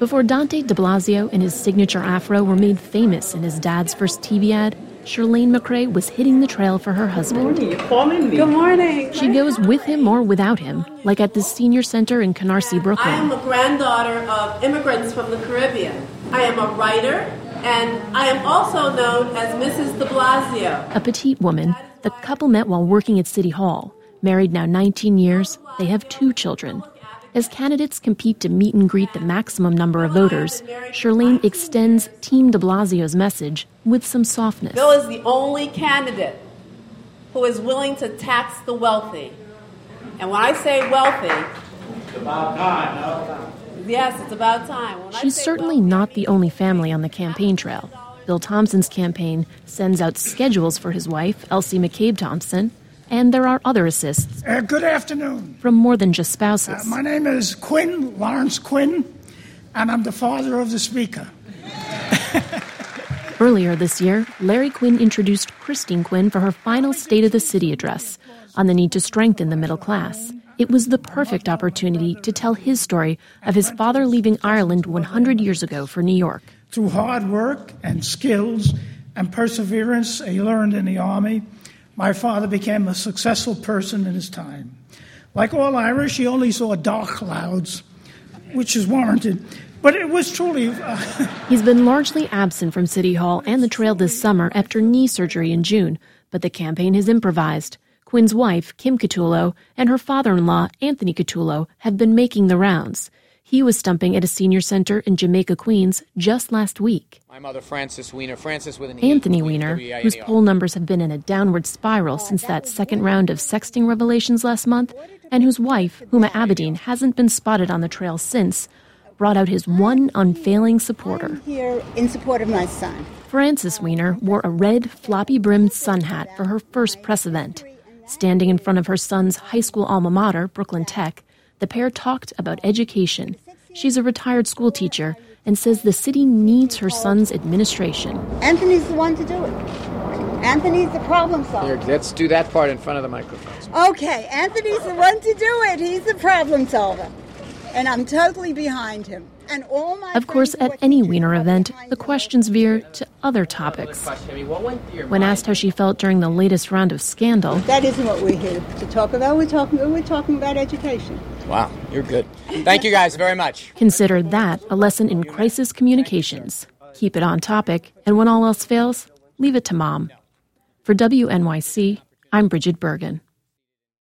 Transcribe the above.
Before Dante de Blasio and his signature afro were made famous in his dad's first TV ad, Chirlane McRae was hitting the trail for her husband. Good morning. You're calling me. Good morning. She goes with him or without him, like at the senior center in Canarsie, Brooklyn. I am a granddaughter of immigrants from the Caribbean. I am a writer, and I am also known as Mrs. de Blasio. A petite woman, the couple met while working at City Hall. Married now 19 years, they have 2 children. As candidates compete to meet and greet the maximum number of voters, Chirlane extends Team de Blasio's message with some softness. Bill is the only candidate who is willing to tax the wealthy. And when I say wealthy... It's about time, no? Yes, it's about time. She's certainly not the only family on the campaign trail. Bill Thompson's campaign sends out schedules for his wife, Elsie McCabe Thompson, and there are other assists. Good afternoon. From more than just spouses. My name is Quinn, Lawrence Quinn, and I'm the father of the speaker. Earlier this year, Larry Quinn introduced Christine Quinn for her final State of the City address on the need to strengthen the middle class. It was the perfect opportunity to tell his story of his father leaving Ireland 100 years ago for New York. Through hard work and skills and perseverance he learned in the Army, my father became a successful person in his time. Like all Irish, he only saw dark clouds, which is warranted, but it was truly... He's been largely absent from City Hall and the trail this summer after knee surgery in June, but the campaign has improvised. Quinn's wife, Kim Catullo, and her father-in-law, Anthony Catullo, have been making the rounds. He was stumping at a senior center in Jamaica, Queens, just last week. My mother, Frances Weiner, Frances with an Anthony Weiner, whose poll numbers have been in a downward spiral since that second round of sexting revelations last month, and whose wife, Huma Abedin, hasn't been spotted on the trail since, brought out his one unfailing supporter. I'm here in support of my son. Frances Weiner wore a red, floppy-brimmed sun hat for her first press event. Standing in front of her son's high school alma mater, Brooklyn Tech, the pair talked about education. She's a retired school teacher and says the city needs her son's administration. Anthony's the one to do it. Anthony's the problem solver. Here, let's do that part in front of the microphones. Okay, Anthony's the one to do it. He's the problem solver. And I'm totally behind him. And all my Of course, at any Weiner event, the questions veer to other topics. When asked how she felt during the latest round of scandal... That isn't what we're here to talk about. We're talking about education. Wow, you're good. Thank you guys very much. Consider that a lesson in crisis communications. Keep it on topic, and when all else fails, leave it to mom. For WNYC, I'm Bridget Bergen.